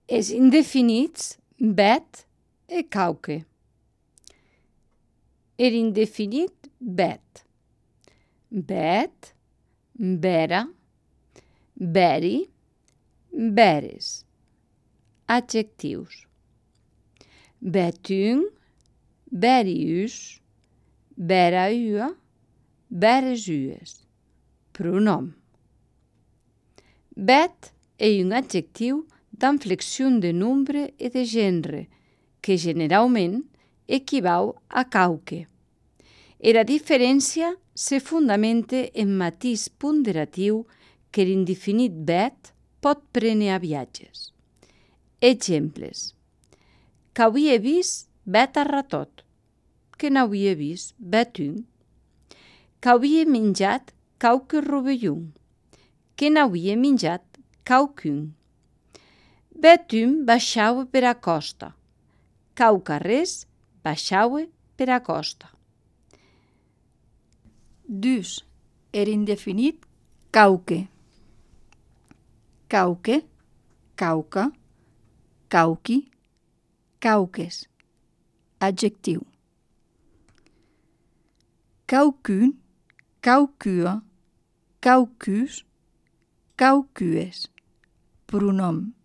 Es indefinits vet e cauque. Indefinit vet. Vet, vera, veri, veres. Adjectius. Vetun, verius, veraua, veresues. Pronom. Vet é un adjectiu d'inflexió de nombre e de genre, que generalment equivau a cauque. Era diferència se fundamenta en matís ponderatiu que l'indefinit vet pot prendre a viatges. Exemples. Qu'auie vist vet arratot, que n'auie vist vet un. Qu'auie menjat quauque rovellon, que n'auie menjat quaucun. Vet un baixaue per a costa, quaucarrés baixaue per a costa. Dus, indefinit cauque. Cauque, cauca, cauqui, cauques. Adjectiu. Caucun, caucua, caucus, caucues. Pronom.